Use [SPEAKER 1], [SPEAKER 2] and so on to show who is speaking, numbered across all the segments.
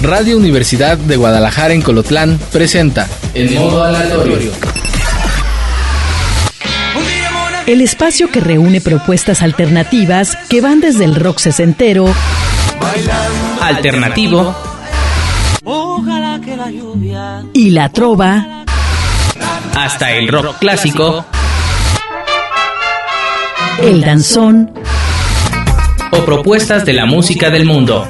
[SPEAKER 1] Radio Universidad de Guadalajara en Colotlán presenta En Modo Aleatorio.
[SPEAKER 2] El espacio que reúne propuestas alternativas que van desde el rock sesentero,
[SPEAKER 3] alternativo
[SPEAKER 2] y la trova,
[SPEAKER 3] hasta el rock clásico,
[SPEAKER 2] el danzón
[SPEAKER 3] o propuestas de la música del mundo,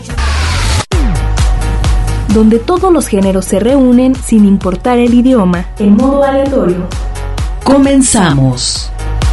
[SPEAKER 4] donde todos los géneros se reúnen sin importar el idioma, en modo aleatorio.
[SPEAKER 2] Comenzamos.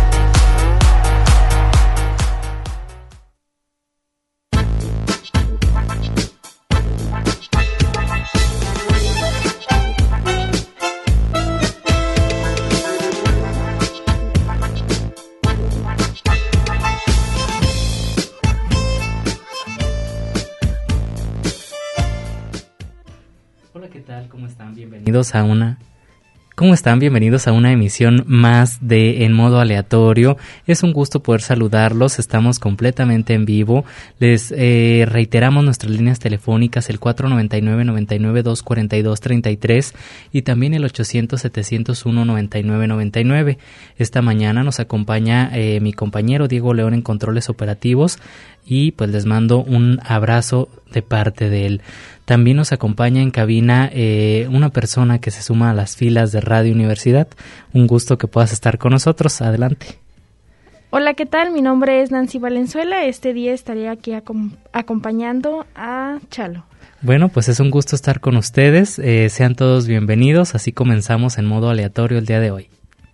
[SPEAKER 5] ¿Cómo están? Bienvenidos a una emisión más de En Modo Aleatorio. Es un gusto poder saludarlos, estamos completamente en vivo. Les reiteramos nuestras líneas telefónicas, el 499-99-242-33 y también el 800-701-9999. Esta mañana nos acompaña mi compañero Diego León en controles operativos y pues les mando un abrazo de parte de él. También nos acompaña en cabina una persona que se suma a las filas de Radio Universidad. Un gusto que puedas estar con nosotros. Adelante.
[SPEAKER 6] Hola, ¿qué tal? Mi nombre es Nancy Valenzuela. Este día estaré aquí acompañando a Chalo.
[SPEAKER 5] Bueno, pues es un gusto estar con ustedes. Sean todos bienvenidos. Así comenzamos en modo aleatorio el día de hoy.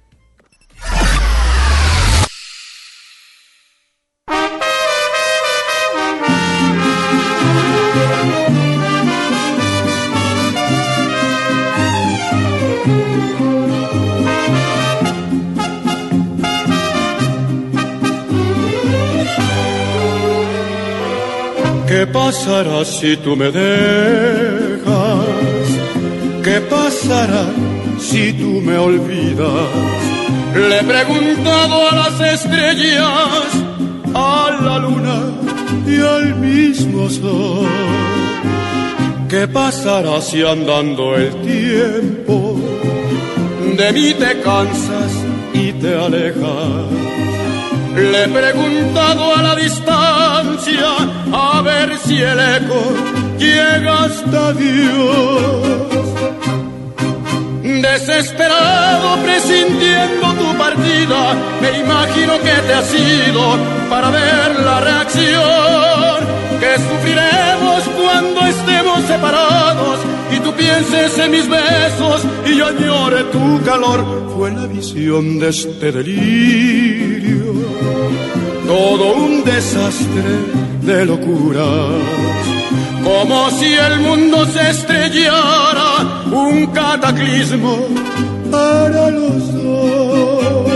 [SPEAKER 7] ¿Qué pasará si tú me dejas? ¿Qué pasará si tú me olvidas? Le he preguntado a las estrellas, a la luna y al mismo sol. ¿Qué pasará si andando el tiempo de mí te cansas y te alejas? Le he preguntado a la distancia a ver si el eco llega hasta Dios. Desesperado presintiendo tu partida, me imagino que te has ido para ver la reacción que sufriremos cuando estemos separados y tú pienses en mis besos y yo añore tu calor. Fue la visión de este delirio, todo un desastre de locuras, como si el mundo se estrellara, un cataclismo para los dos.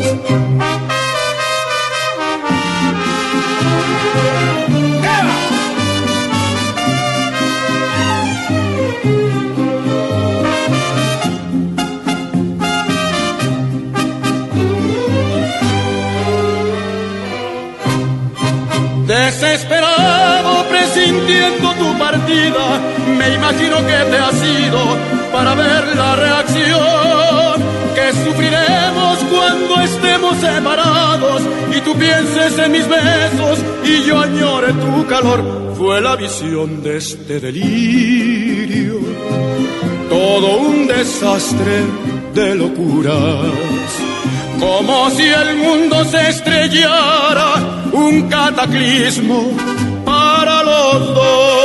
[SPEAKER 7] Desesperado presintiendo tu partida, me imagino que te has ido para ver la reacción que sufriremos cuando estemos separados y tú pienses en mis besos y yo añore tu calor. Fue la visión de este delirio, todo un desastre de locuras, como si el mundo se estrellara, un cataclismo para los dos.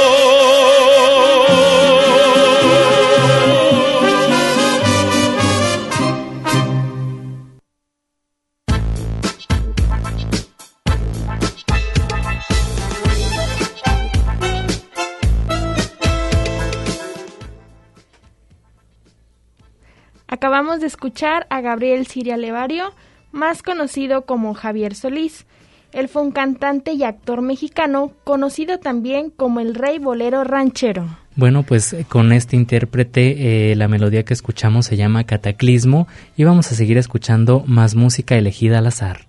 [SPEAKER 6] Acabamos de escuchar a Gabriel Siria Levario, más conocido como Javier Solís. Él fue un cantante y actor mexicano, conocido también como el Rey Bolero Ranchero.
[SPEAKER 5] Bueno, pues con este intérprete la melodía que escuchamos se llama Cataclismo y vamos a seguir escuchando más música elegida al azar.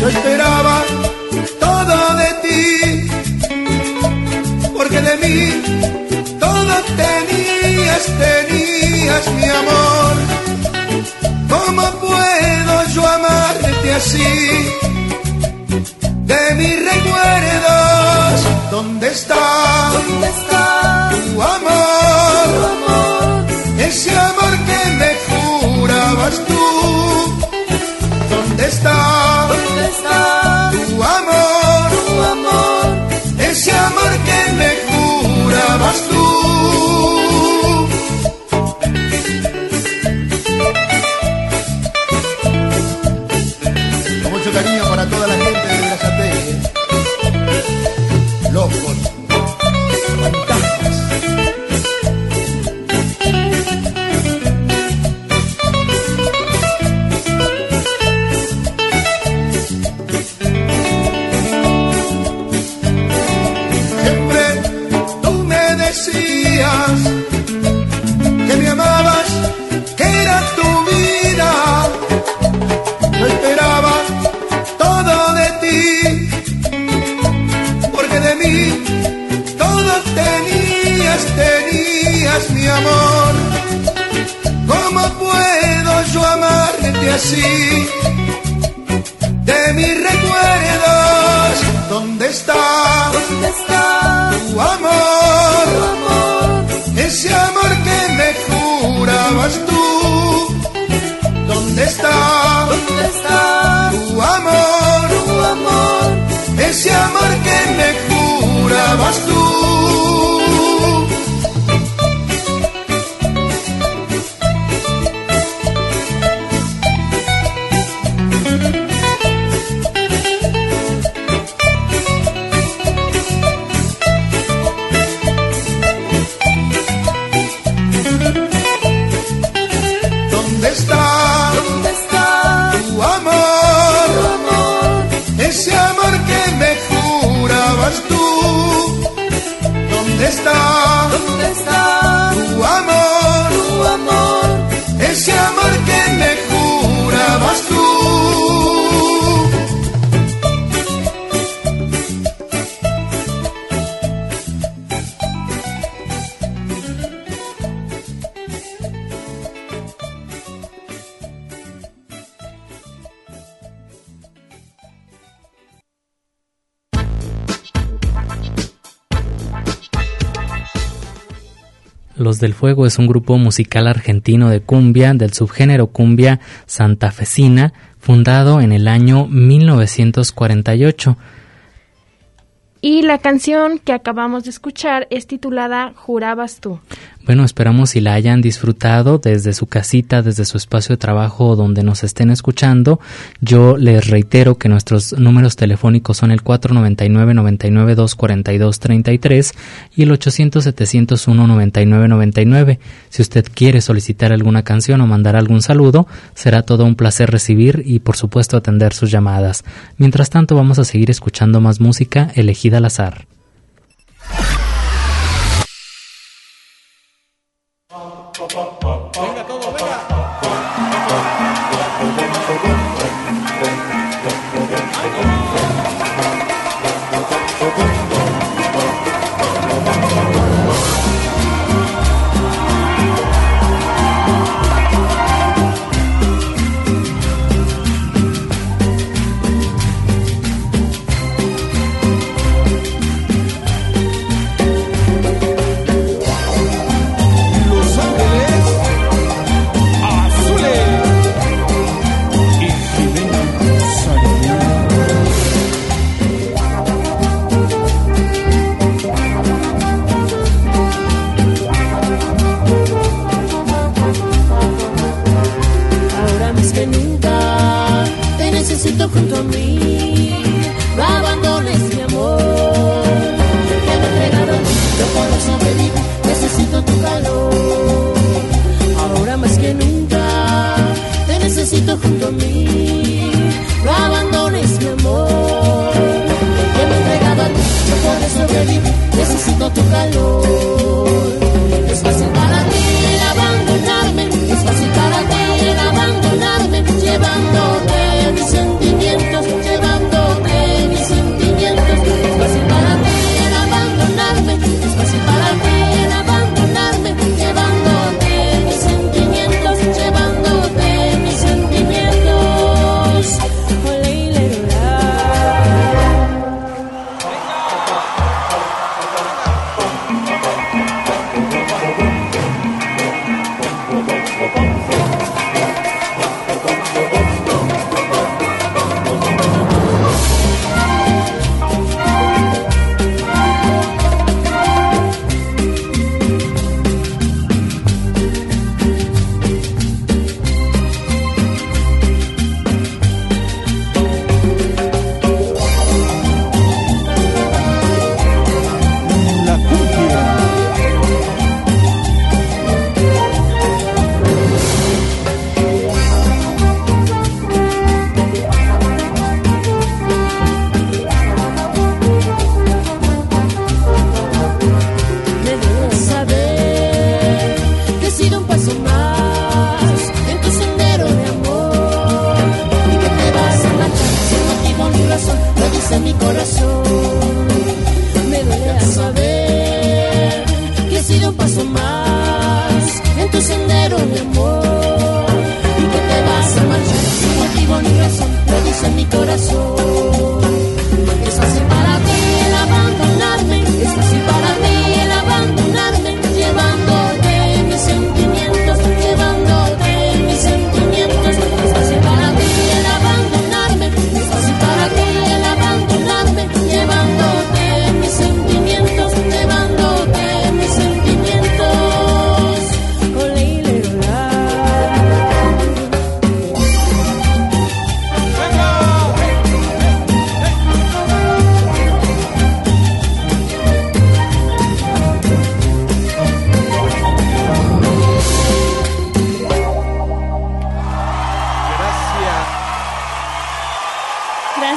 [SPEAKER 7] Yo esperaba todo de ti, porque de mí todo tenías mi amor. ¿Cómo puedo yo amarte así? De mis recuerdos, ¿dónde está tu amor? Ese amor que me jurabas tú. ¿Dónde está tu amor? Ese amor que me jurabas tú. Con mucho cariño para toda la gente de Berazategui. Locos, fantasmas. Siempre tú me decías que me amabas, que era tu vida. Yo esperaba todo de ti, porque de mí todo tenías mi amor. ¿Cómo puedo yo amarte así? De mis recuerdos, ¿dónde está tu amor? Ese amor que me jurabas tú. ¿Dónde está tu amor? Ese amor que me jurabas tú. ¿Dónde está tu amor? Ese amor que me jurabas tú. ¿Dónde está tu amor? Ese amor que me jurabas tú.
[SPEAKER 5] Los del Fuego es un grupo musical argentino de cumbia del subgénero cumbia santafesina, fundado en el año 1948.
[SPEAKER 6] Y la canción que acabamos de escuchar es titulada Jurabas tú.
[SPEAKER 5] Bueno, esperamos si la hayan disfrutado desde su casita, desde su espacio de trabajo donde nos estén escuchando. Yo les reitero que nuestros números telefónicos son el 499-99-242-33 y el 800-701-9999. Si usted quiere solicitar alguna canción o mandar algún saludo, será todo un placer recibir y por supuesto atender sus llamadas. Mientras tanto, vamos a seguir escuchando más música elegida al azar.
[SPEAKER 7] Venga todo, venga.
[SPEAKER 8] Junto a mí, no abandones mi amor, que me entregaron, no puedo sobrevivir, necesito tu calor. Ahora más que nunca, te necesito junto a mí, no abandones mi amor, que me entregaron, no puedo sobrevivir, necesito tu calor. Es fácil para ti el abandonarme, es fácil para ti el abandonarme, llevándote mis sentimientos, llevándote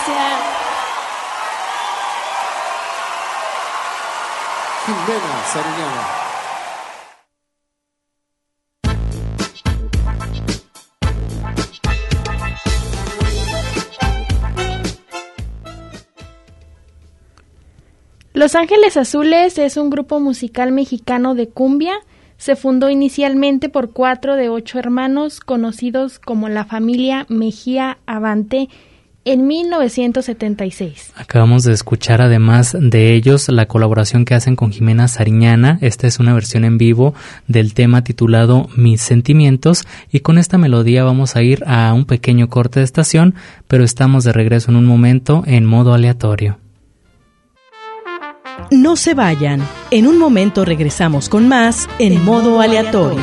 [SPEAKER 9] gracias.
[SPEAKER 10] Jimena Sariñana.
[SPEAKER 6] Los Ángeles Azules es un grupo musical mexicano de cumbia. Se fundó inicialmente por 4 de 8 hermanos conocidos como la familia Mejía Avante en 1976.
[SPEAKER 5] Acabamos de escuchar además de ellos la colaboración que hacen con Jimena Sariñana. Esta es una versión en vivo del tema titulado Mis Sentimientos, y con esta melodía vamos a ir a un pequeño corte de estación, pero estamos de regreso en un momento en modo aleatorio.
[SPEAKER 2] No se vayan. En un momento regresamos con más en modo aleatorio.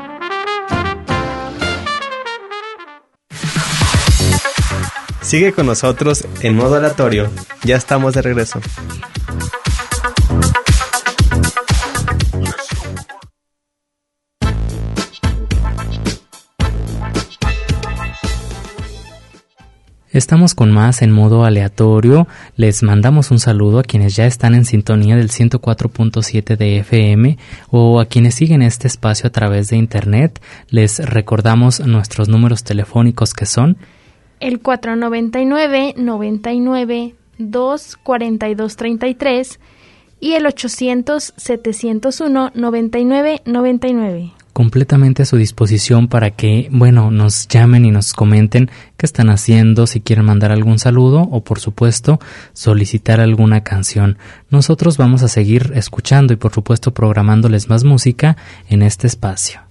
[SPEAKER 11] Sigue con nosotros en modo aleatorio. Ya estamos de regreso.
[SPEAKER 5] Estamos con más en modo aleatorio. Les mandamos un saludo a quienes ya están en sintonía del 104.7 de FM o a quienes siguen este espacio a través de internet. Les recordamos nuestros números telefónicos, que son
[SPEAKER 6] el 499-99-242-33 y el 800-701-9999.
[SPEAKER 5] Completamente a su disposición para que, nos llamen y nos comenten qué están haciendo, si quieren mandar algún saludo o, por supuesto, solicitar alguna canción. Nosotros vamos a seguir escuchando y, por supuesto, programándoles más música en este espacio.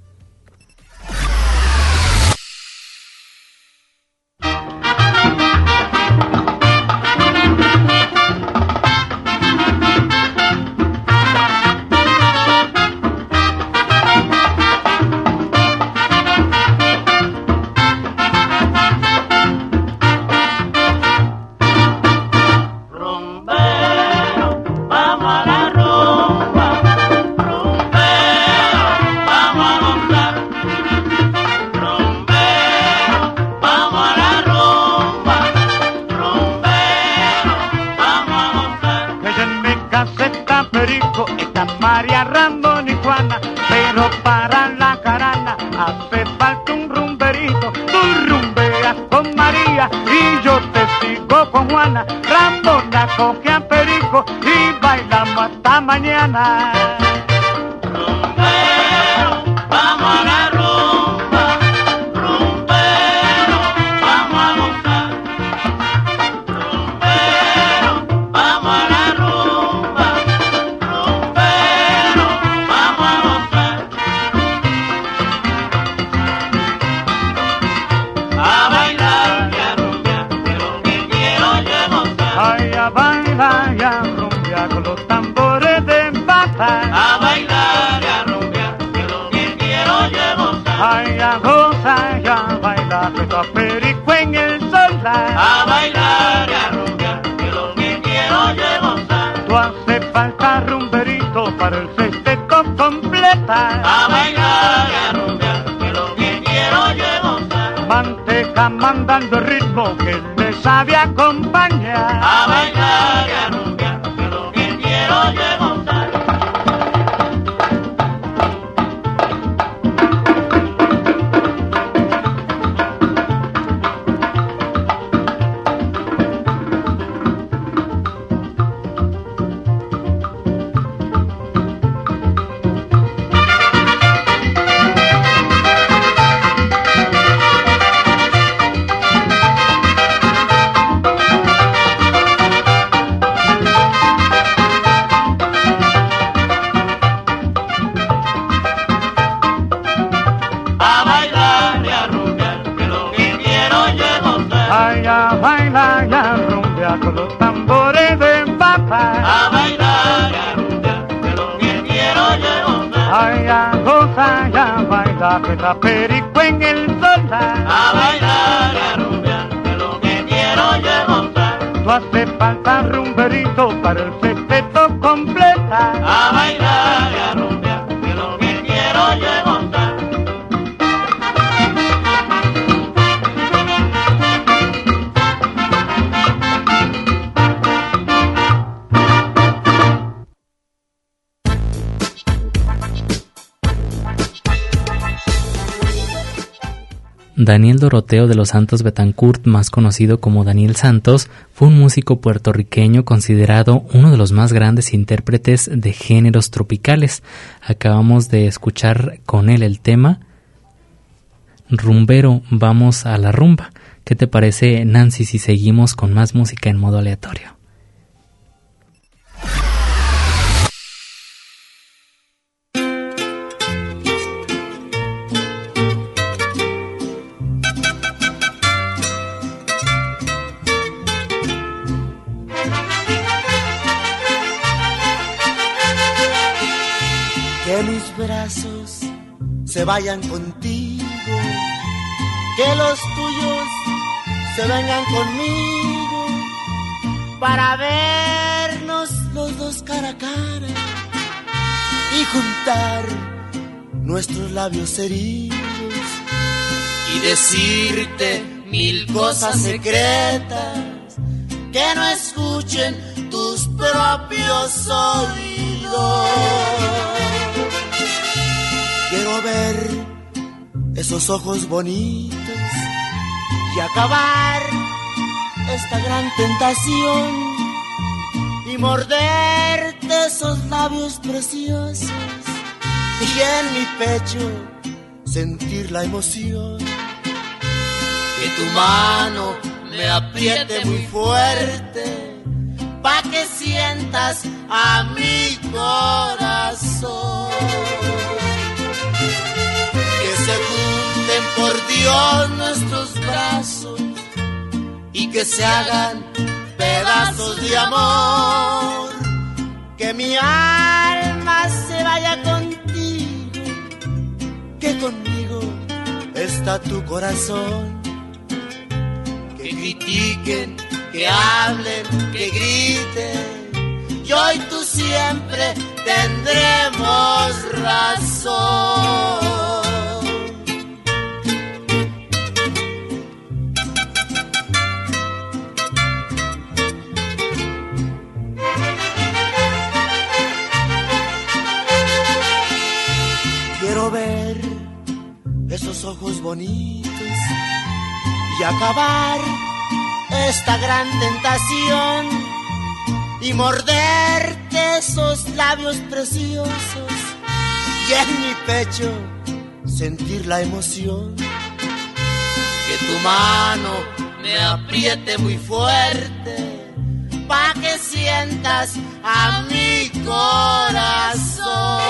[SPEAKER 12] Mandando el ritmo que le sabe acompañar. A bailar y a rumbear, que lo que quiero es gozar. La perico en el solar. A bailar y a rumbear, que lo que quiero es gozar. No hace falta rumberito para el festejo completa. A bailar y a rumbear, que lo que quiero es gozar.
[SPEAKER 5] Daniel Doroteo de los Santos Betancourt, más conocido como Daniel Santos, fue un músico puertorriqueño considerado uno de los más grandes intérpretes de géneros tropicales. Acabamos de escuchar con él el tema Rumbero, vamos a la rumba. ¿Qué te parece, Nancy, si seguimos con más música en modo aleatorio?
[SPEAKER 9] Que mis brazos se vayan contigo, que los tuyos se vengan conmigo, para vernos los dos cara a cara y juntar nuestros labios heridos y decirte mil cosas secretas que no escuchen tus propios oídos. Quiero ver esos ojos bonitos y acabar esta gran tentación y morderte esos labios preciosos y en mi pecho sentir la emoción. Que tu mano me apriete muy fuerte pa' que sientas a mi corazón. Que se junten por Dios nuestros brazos y que se hagan pedazos de amor. Que mi alma se vaya contigo, que conmigo está tu corazón. Que critiquen, que hablen, que griten, yo y tú siempre tendremos razón. Quiero ver esos ojos bonitos y acabar esta gran tentación y morderte esos labios preciosos y en mi pecho sentir la emoción. Que tu mano me apriete muy fuerte pa' que sientas a mi corazón.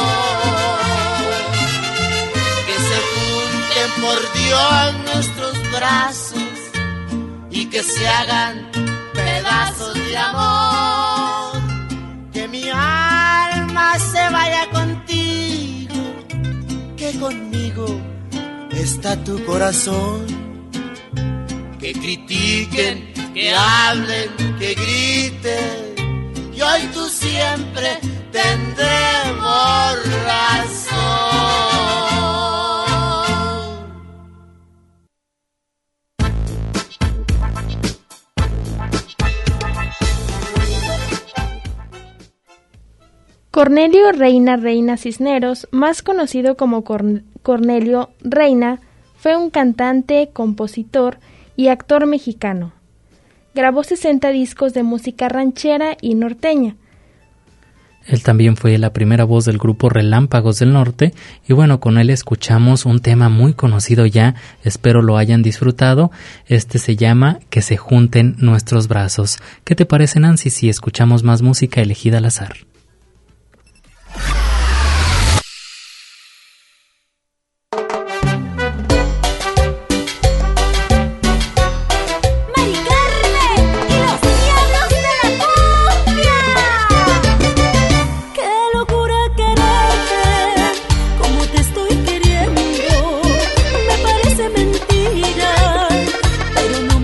[SPEAKER 9] Que se junten por Dios nuestros brazos y que se hagan pedazos de amor. Que mi alma se vaya contigo, que conmigo está tu corazón. Que critiquen, que hablen, que griten, yo y tú siempre tendremos razón.
[SPEAKER 6] Cornelio Reina Cisneros, más conocido como Cornelio Reina, fue un cantante, compositor y actor mexicano. Grabó 60 discos de música ranchera y norteña.
[SPEAKER 5] Él también fue la primera voz del grupo Relámpagos del Norte y bueno, con él escuchamos un tema muy conocido ya, espero lo hayan disfrutado. Este se llama Que se junten nuestros brazos. ¿Qué te parece, Nancy, si escuchamos más música elegida al azar?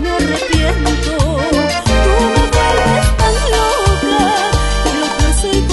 [SPEAKER 8] Tú me vuelves tan loca y lo que soy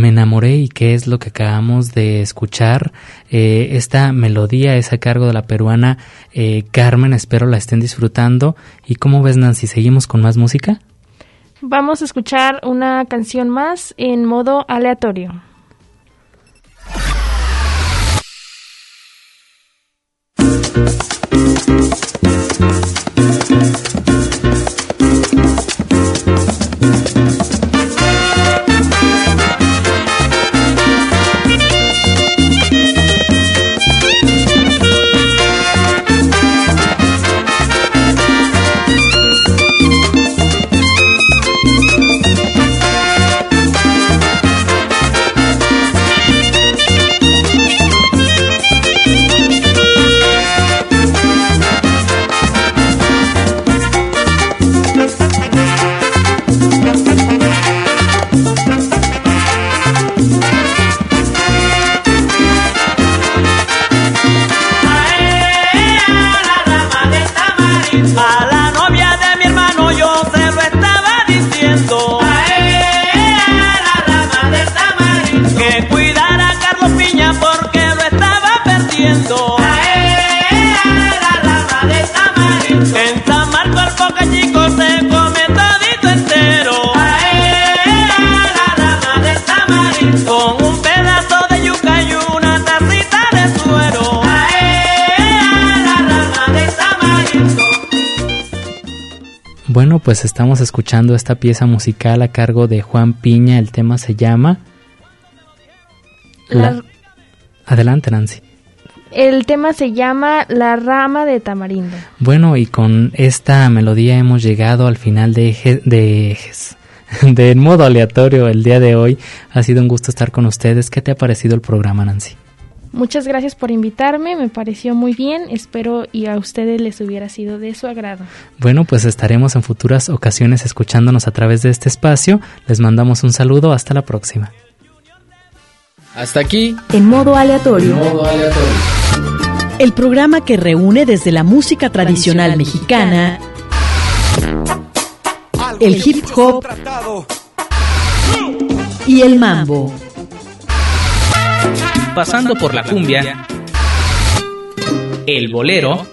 [SPEAKER 5] Me enamoré, y qué es lo que acabamos de escuchar. Esta melodía es a cargo de la peruana Carmen, espero la estén disfrutando. ¿Y cómo ves, Nancy? ¿Seguimos con más música?
[SPEAKER 6] Vamos a escuchar una canción más en modo aleatorio.
[SPEAKER 5] Bueno, pues estamos escuchando esta pieza musical a cargo de Juan Piña. El tema se llama... Adelante, Nancy.
[SPEAKER 6] El tema se llama La rama de tamarindo.
[SPEAKER 5] Bueno, y con esta melodía hemos llegado al final de modo aleatorio el día de hoy. Ha sido un gusto estar con ustedes. ¿Qué te ha parecido el programa, Nancy?
[SPEAKER 6] Muchas gracias por invitarme, me pareció muy bien, espero y a ustedes les hubiera sido de su agrado.
[SPEAKER 5] Bueno, pues estaremos en futuras ocasiones escuchándonos a través de este espacio. Les mandamos un saludo, hasta la próxima.
[SPEAKER 1] Hasta aquí,
[SPEAKER 4] En modo aleatorio.
[SPEAKER 2] El programa que reúne desde la música tradicional mexicana, el hip hop y el mambo.
[SPEAKER 3] Pasando por la cumbia, el bolero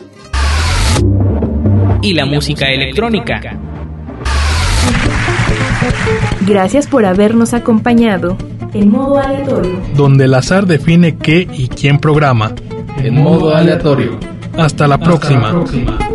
[SPEAKER 3] y la música electrónica.
[SPEAKER 4] Gracias por habernos acompañado. En modo aleatorio.
[SPEAKER 13] Donde el azar define qué y quién programa.
[SPEAKER 1] En modo aleatorio.
[SPEAKER 13] Hasta la próxima.